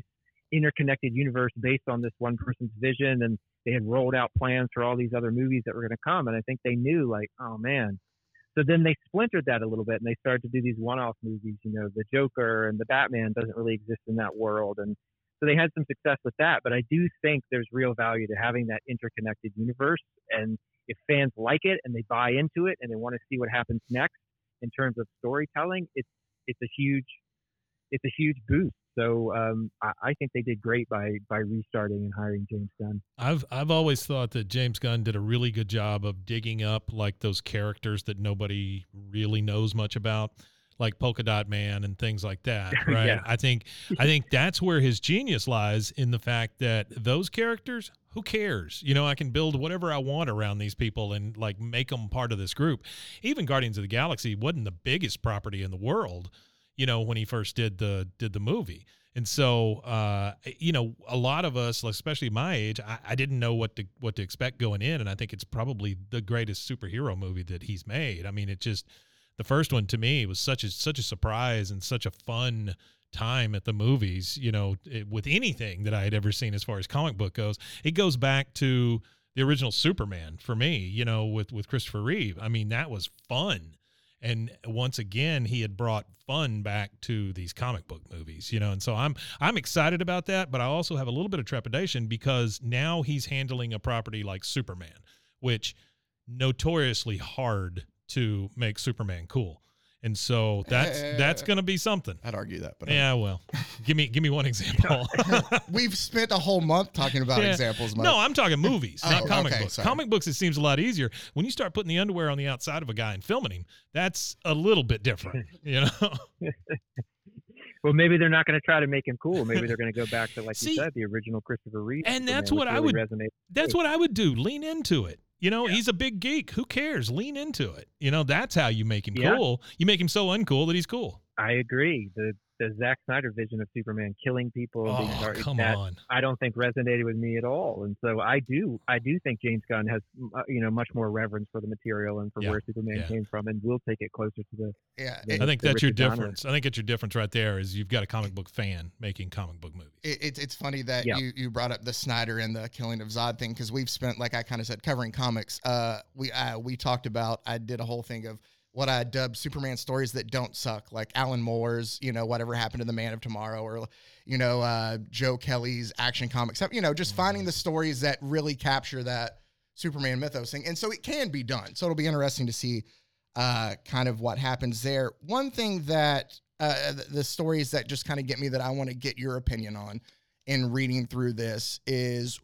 interconnected universe based on this one person's vision, and they had rolled out plans for all these other movies that were going to come. And I think they knew, like, oh man. So then they splintered that a little bit, and they started to do these one-off movies. You know, the Joker and the Batman doesn't really exist in that world, and so they had some success with that. But I do think there's real value to having that interconnected universe. And if fans like it and they buy into it and they want to see what happens next in terms of storytelling, it's it's a huge it's a huge boost. So um, I, I think they did great by by restarting and hiring James Gunn. I've I've always thought that James Gunn did a really good job of digging up like those characters that nobody really knows much about, like Polka Dot Man and things like that, right? Yeah. I think I think that's where his genius lies, in the fact that those characters, who cares? You know, I can build whatever I want around these people and like make them part of this group. Even Guardians of the Galaxy wasn't the biggest property in the world, you know, when he first did the did the movie. And so, uh, you know, a lot of us, especially my age, I, I didn't know what to what to expect going in, and I think it's probably the greatest superhero movie that he's made. I mean, it just the first one to me was such a such a surprise and such a fun time at the movies, you know, it, with anything that I had ever seen as far as comic book goes. It goes back to the original Superman for me, you know, with, with Christopher Reeve. I mean, that was fun. And once again, he had brought fun back to these comic book movies, you know, and so I'm I'm excited about that, but I also have a little bit of trepidation because now he's handling a property like Superman, which notoriously hard to make Superman cool. And so that's Uh, that's going to be something. I'd argue that, but Yeah, well, give me give me one example. we've spent a whole month talking about Yeah. examples. Mike. No, I'm talking movies, Oh, not comic okay, books. sorry. Comic books, it seems a lot easier. When you start putting the underwear on the outside of a guy and filming him, that's a little bit different, you know? Well, maybe they're not going to try to make him cool. Maybe they're going to go back to, like See, you said, the original Christopher Reeve. and that's Superman, what which I really would- resonate. That's what I would do. Lean into it. You know, he's a big geek. Who cares? Lean into it. You know, that's how you make him Yeah. cool. You make him so uncool that he's cool. I agree. The the Zack Snyder vision of Superman killing people and being Oh, dark, come that on. I don't think resonated with me at all. And so I do I do think James Gunn has uh, you know much more reverence for the material and for Yeah, where Superman yeah. came from, and will take it closer to the. yeah, the- it, I think the that's your Richard Donner. difference. I think that's your difference right there is you've got a comic book fan making comic book movies. it, it's it's funny that Yeah. you, you brought up the Snyder and the killing of Zod thing, because we've spent, like I kind of said, covering comics. Uh, we uh, we talked about, I did a whole thing of what I dubbed Superman stories that don't suck, like Alan Moore's, you know, Whatever Happened to the Man of Tomorrow, or, you know, uh, Joe Kelly's Action Comics, you know, just finding the stories that really capture that Superman mythos thing. And so it can be done. So it'll be interesting to see uh, kind of what happens there. One thing that uh, the, the stories that just kind of get me that I want to get your opinion on in reading through this is,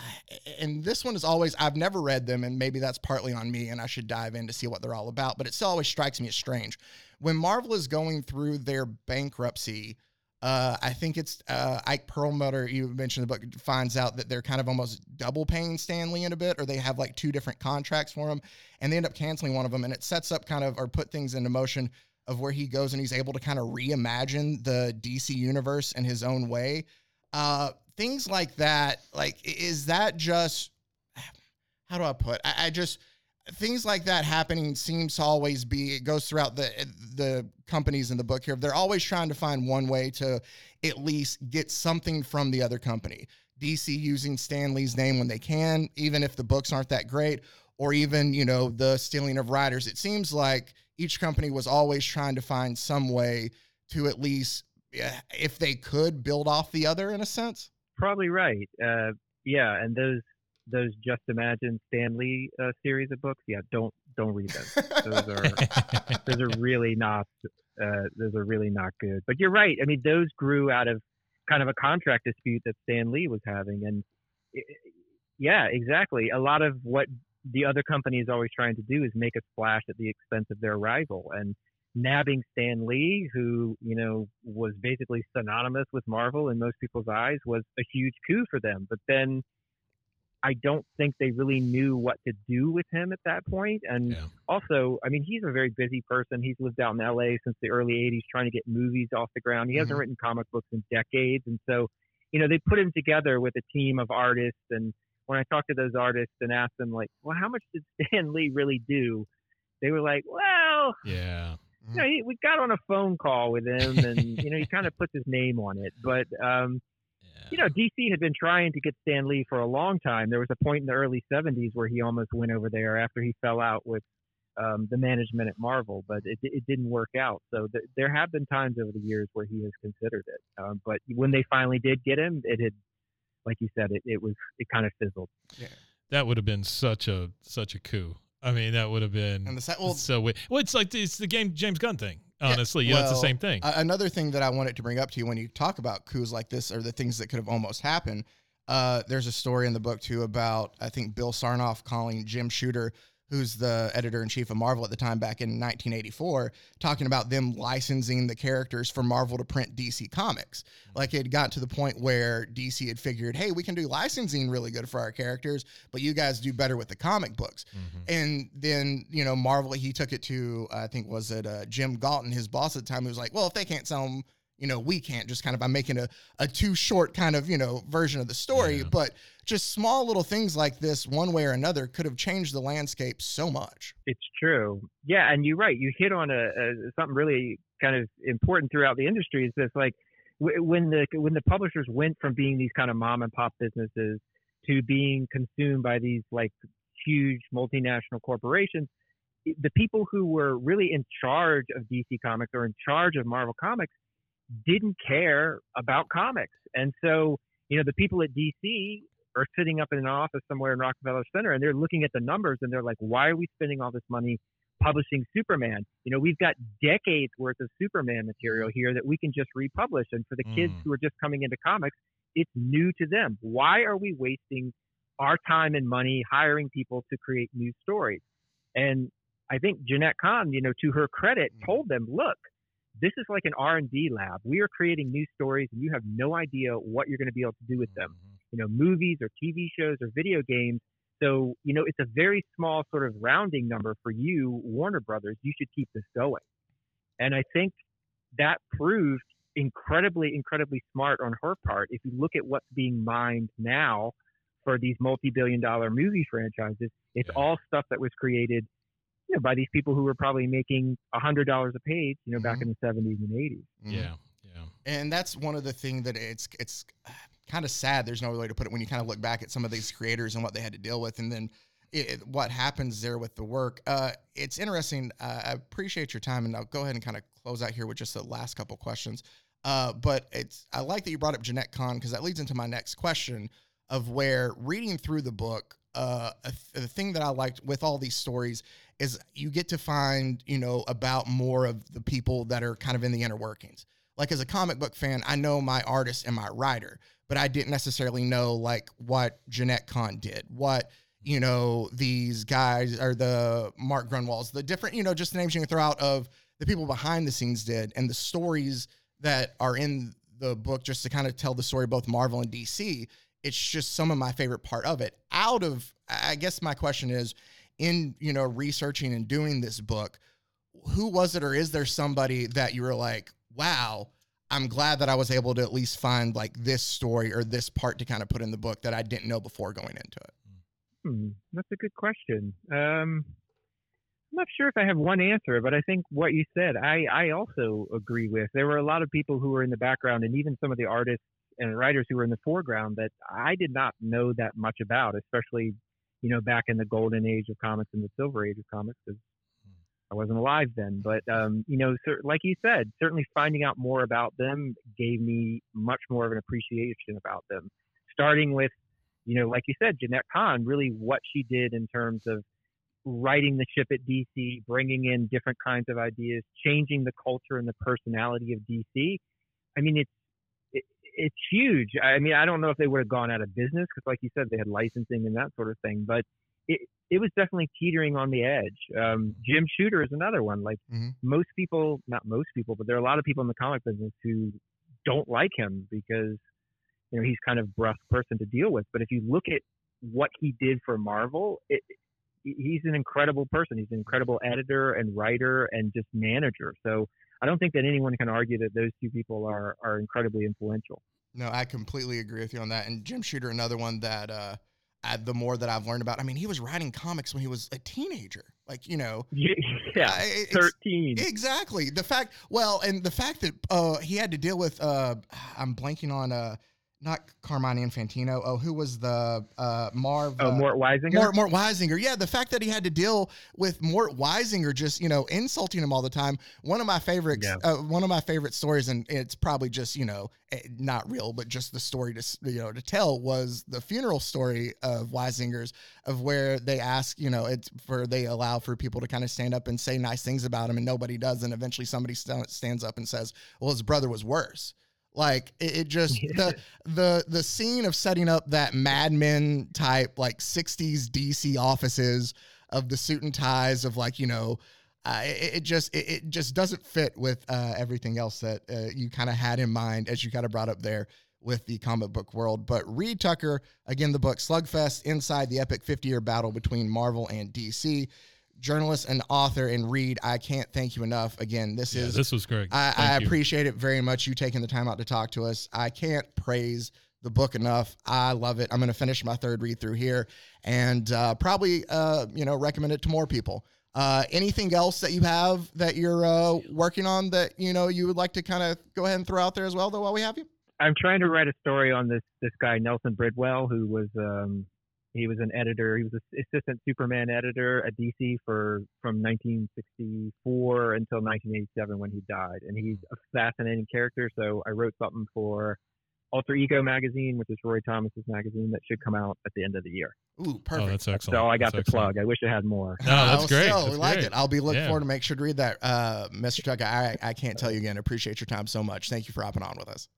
and this one is always, I've never read them, and maybe that's partly on me, and I should dive in to see what they're all about, but it still always strikes me as strange. When Marvel is going through their bankruptcy, uh, I think it's uh, Ike Perlmutter, you mentioned the book, finds out that they're kind of almost double paying Stan Lee in a bit, or they have like two different contracts for him, and they end up canceling one of them, and it sets up kind of, or put things into motion of where he goes and he's able to kind of reimagine the D C universe in his own way. Uh, things like that, like, is that just, how do I put, I, I just, things like that happening seems to always be, it goes throughout the the companies in the book here. They're always trying to find one way to at least get something from the other company. D C using Stan Lee's name when they can, even if the books aren't that great, or even, you know, the stealing of writers. It seems like each company was always trying to find some way to at least, if they could, build off the other in a sense. Probably right. Uh, yeah, and those those Just Imagine Stan Lee uh, series of books, yeah, don't don't read them. Those are those are really not uh, those are really not good. But you're right. I mean, those grew out of kind of a contract dispute that Stan Lee was having, and it, yeah, exactly. A lot of what the other company is always trying to do is make a splash at the expense of their rival, and nabbing Stan Lee, who, you know, was basically synonymous with Marvel in most people's eyes, was a huge coup for them. But then I don't think they really knew what to do with him at that point. And Yeah. also, I mean, he's a very busy person. He's lived out in L A since the early eighties trying to get movies off the ground. He hasn't Mhm. written comic books in decades. And so, you know, they put him together with a team of artists. And when I talked to those artists and asked them, like, well, how much did Stan Lee really do? They were like, well, Yeah. you know, he, we got on a phone call with him, and you know, he kind of puts his name on it. But um, you know, D C had been trying to get Stan Lee for a long time. There was a point in the early seventies where he almost went over there after he fell out with um, the management at Marvel, but it, it didn't work out. So th- there have been times over the years where he has considered it. Um, but when they finally did get him, it had, like you said, it, it was, it kind of fizzled. Yeah. That would have been such a, such a coup. I mean, that would have been And the set, well, so, well, it's like, it's the game James Gunn thing. Honestly, yeah, yeah, it's the well, same thing. Uh, another thing that I wanted to bring up to you when you talk about coups like this, or the things that could have almost happened, uh, there's a story in the book too about, I think, Bill Sarnoff calling Jim Shooter, who's the editor-in-chief of Marvel at the time back in nineteen eighty-four, talking about them licensing the characters for Marvel to print D C Comics. Like, it got to the point where D C had figured, hey, we can do licensing really good for our characters, but you guys do better with the comic books. Mm-hmm. And then, you know, Marvel, he took it to, I think, was it uh, Jim Galton, his boss at the time, who was like, well, if they can't sell them, you know, we can't, just kind of by making a, a too short kind of, you know, version of the story. Yeah. But just small little things like this, one way or another, could have changed the landscape so much. It's true. Yeah, and you're right. You hit on a, a something really kind of important throughout the industry. Is this like w- when the when the publishers went from being these kind of mom and pop businesses to being consumed by these like huge multinational corporations, the people who were really in charge of D C Comics or in charge of Marvel Comics didn't care about comics. And so, you know, the people at D C are sitting up in an office somewhere in Rockefeller Center, and they're looking at the numbers, and they're like, why are we spending all this money publishing Superman? You know, we've got decades worth of Superman material here that we can just republish. And for the kids Mm. who are just coming into comics, it's new to them. Why are we wasting our time and money hiring people to create new stories? And I think Jeanette Kahn, you know, to her credit, told them, look, this is like an R and D lab. We are creating new stories, and you have no idea what you're going to be able to do with them. You know, movies or T V shows or video games. So, you know, it's a very small sort of rounding number for you, Warner Brothers. You should keep this going. And I think that proved incredibly, incredibly smart on her part. If you look at what's being mined now for these multi-billion dollar movie franchises, it's Yeah. all stuff that was created, you know, by these people who were probably making a hundred dollars a page, you know, back Mhm. in the seventies and eighties. Yeah, yeah. And that's one of the things that it's it's kind of sad. There's no way to put it when you kind of look back at some of these creators and what they had to deal with, and then it, it- what happens there with the work. Uh, it's interesting. Uh, I appreciate your time, and I'll go ahead and kind of close out here with just the last couple questions. Uh, but it's I like that you brought up Jeanette Kahn, because that leads into my next question of where reading through the book, uh, a th- the thing that I liked with all these stories is you get to find, you know, about more of the people that are kind of in the inner workings. Like, as a comic book fan, I know my artist and my writer, but I didn't necessarily know like what Jeanette Kahn did, what, you know, these guys or the Mark Grunwalds, the different, you know, just the names you can throw out of the people behind the scenes did, and the stories that are in the book, just to kind of tell the story of both Marvel and D C. It's just some of my favorite part of it. Out of, I guess my question is, in, you know, researching and doing this book, who was it, or is there somebody that you were like, wow, I'm glad that I was able to at least find like this story or this part to kind of put in the book that I didn't know before going into it? Hmm, that's a good question. Um, I'm not sure if I have one answer, but I think what you said, I, I also agree with. There were a lot of people who were in the background, and even some of the artists and writers who were in the foreground that I did not know that much about, especially, you know, back in the golden age of comics and the silver age of comics, because I wasn't alive then. But, um, you know, cer- like you said, certainly finding out more about them gave me much more of an appreciation about them. Starting with, you know, like you said, Jeanette Kahn, really what she did in terms of writing the ship at D C, bringing in different kinds of ideas, changing the culture and the personality of D C. I mean, it's, it, it's huge. I mean, I don't know if they would have gone out of business, because like you said, they had licensing and that sort of thing, but it, it was definitely teetering on the edge. Um, Jim Shooter is another one. Like Mhm. most people, not most people, but there are a lot of people in the comic business who don't like him because, you know, he's kind of brusque person to deal with. But if you look at what he did for Marvel, it, he's an incredible person. He's an incredible editor and writer and just manager. So I don't think that anyone can argue that those two people are are incredibly influential. No, I completely agree with you on that. And Jim Shooter, another one that uh, I, the more that I've learned about, I mean, he was writing comics when he was a teenager. Like, you know, Yeah, I- it's- thirteen. exactly. The fact, well, and the fact that uh, he had to deal with, uh, I'm blanking on, uh, not Carmine Infantino. Oh, who was the uh, Marv? Oh, uh, Mort Weisinger. Mort, Mort Weisinger. Yeah, the fact that he had to deal with Mort Weisinger just, you know, insulting him all the time. One of my favorites, Yeah. uh, one of my favorite stories, and it's probably just, you know, eh, not real, but just the story to, s- you know, to tell was the funeral story of Weisinger's, of where they ask, you know, it's for, they allow for people to kind of stand up and say nice things about him, and nobody does. And eventually somebody st- stands up and says, well, his brother was worse. Like it, it just the the the scene of setting up that Mad Men type like sixties D C offices of the suit and ties of like, you know, uh, it, it just it, it just doesn't fit with uh, everything else that uh, you kind of had in mind as you kind of brought up there with the comic book world. But Reed Tucker, again, the book Slugfest: Inside the Epic fifty-Year Battle Between Marvel and D C. Journalist and author, and Reed, I can't thank you enough. Again, this Yeah, is this was great. I, Thank I you. appreciate it very much. You taking the time out to talk to us. I can't praise the book enough. I love it. I'm going to finish my third read through here, and uh, probably uh, you know recommend it to more people. Uh, anything else that you have that you're uh, working on that you know you would like to kind of go ahead and throw out there as well, though, while we have you? I'm trying to write a story on this this guy Nelson Bridwell, who was um, he was an editor. He was an assistant Superman editor at D C for from nineteen sixty-four until nineteen eighty-seven when he died, and he's a fascinating character. So I wrote something for Alter Ego magazine, which is Roy Thomas's magazine, that should come out at the end of the year. Ooh, Oh, perfect. that's excellent. So I got That's the excellent. plug. I wish I had more. No, that's Uh, great. still, That's we like great. it. I'll be looking Yeah. forward to make sure to read that, uh, Mister Tucker. I I can't tell you again. Appreciate your time so much. Thank you for hopping on with us.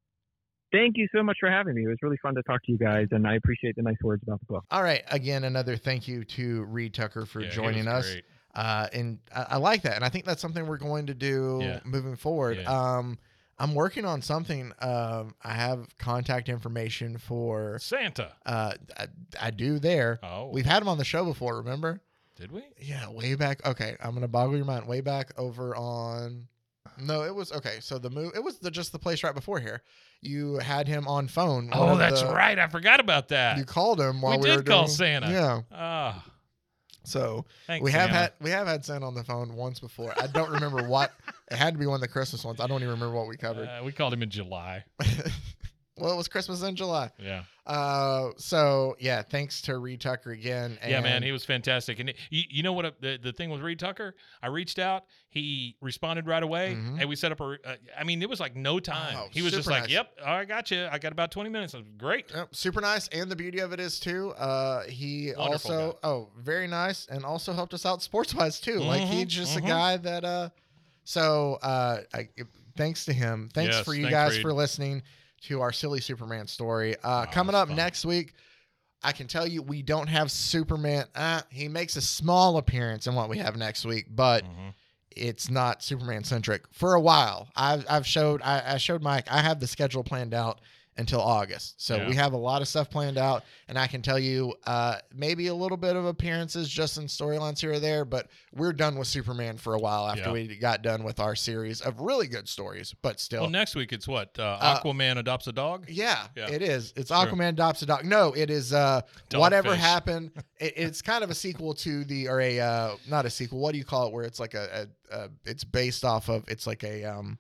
Thank you so much for having me. It was really fun to talk to you guys, and I appreciate the nice words about the book. All right. Again, another thank you to Reed Tucker for Yeah, he joining was us. great. Uh, and I, I like that. And I think that's something we're going to do Yeah. moving forward. Yeah. Um, I'm working on something. Um, I have contact information for, Santa. uh, I, I do there. Oh, We've had him on the show before, remember? did we? Yeah, way back. Okay, I'm gonna boggle your mind. Way back over on. No, it was okay. So the move. It was the just the place right before here. You had him on phone. one Oh, of that's the- right. I forgot about that. You called him while We we, did were call doing, Santa. Yeah. Ah, So thanks. we have Santa. had we have had Santa on the phone once before. I don't remember what. It had to be one of the Christmas ones. I don't even remember what we covered. Uh, we called him in July. Well, it was Christmas in July. Yeah. Uh, so yeah, thanks to Reed Tucker again. And Yeah, man, he was fantastic. And you, you know what? uh, The, the thing with Reed Tucker, I reached out, he responded right away, Mhm. and we set up a. Uh, I mean, it was like no time. Oh, he was just super like, nice. "Yep, I got you. I got about twenty minutes." I was great. Yep, super nice. And the beauty of it is too, uh, he Wonderful also guy. oh very nice, and also helped us out sports wise too. Like he's Mhm, just a mhm. guy that uh, so uh, I, thanks to him. Thanks Yes, for you thanks, guys Reed. for listening to our silly Superman story. Uh, Oh, coming it's up fun. next week. I can tell you we don't have Superman. Uh, he makes a small appearance in what we have next week, but Mhm. it's not Superman centric for a while. I've I've showed I, I showed Mike. I have the schedule planned out until August, so Yeah. we have a lot of stuff planned out. And I can tell you, uh, maybe a little bit of appearances just in storylines here or there, but we're done with Superman for a while after Yeah. we got done with our series of really good stories. But still, Well, next week it's what? Uh, Uh, Aquaman adopts a dog. yeah, Yeah. it is. It's True. Aquaman adopts a dog. No, it is uh, Dogfish. whatever happened. It, it's kind of a sequel to the or a uh, not a sequel. What do you call it? Where it's like a, a, a it's based off of. It's like a um,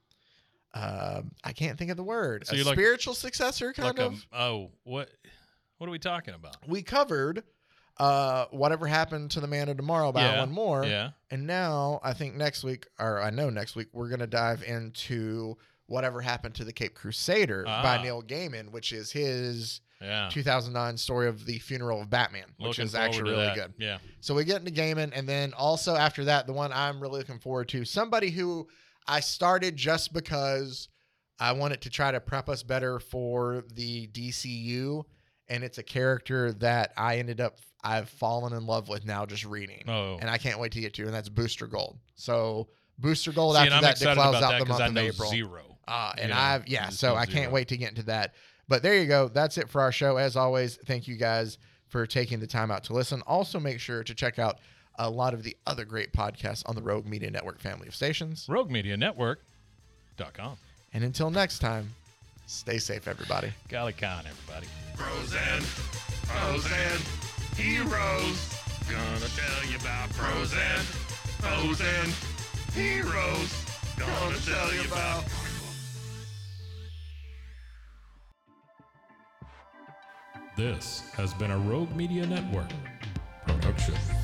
uh, I can't think of the word. So a you're like- spiritual successor, kind Like of. a, oh, what? What are we talking about? We covered uh, whatever happened to the Man of Tomorrow about Yeah, one more. Yeah. And now I think next week, or I know next week, we're gonna dive into whatever happened to the Cape Crusader by Ah. Neil Gaiman, which is his. Yeah. two thousand nine story of the funeral of Batman, which Looking is forward actually to really that. good. Yeah. So we get into Gaiman, and then also after that, the one I'm really looking forward to, somebody who I started just because I wanted to try to prep us better for the D C U, and it's a character that I ended up I've fallen in love with now just reading, Oh. and I can't wait to get to, and that's Booster Gold. So Booster Gold See, and after I'm that to excited close about out that the because month I of know April. zero. Uh, and You know, I've, yeah, just so know I can't zero. wait to get into that. But there you go. That's it for our show. As always, thank you guys for taking the time out to listen. Also, make sure to check out a lot of the other great podcasts on the Rogue Media Network family of stations. Rogue Media Network dot com. And until next time, stay safe, everybody. Golly Con, everybody. Bros and foes and heroes. Gonna tell you about bros and foes and heroes. Gonna tell you about This has been a Rogue Media Network production.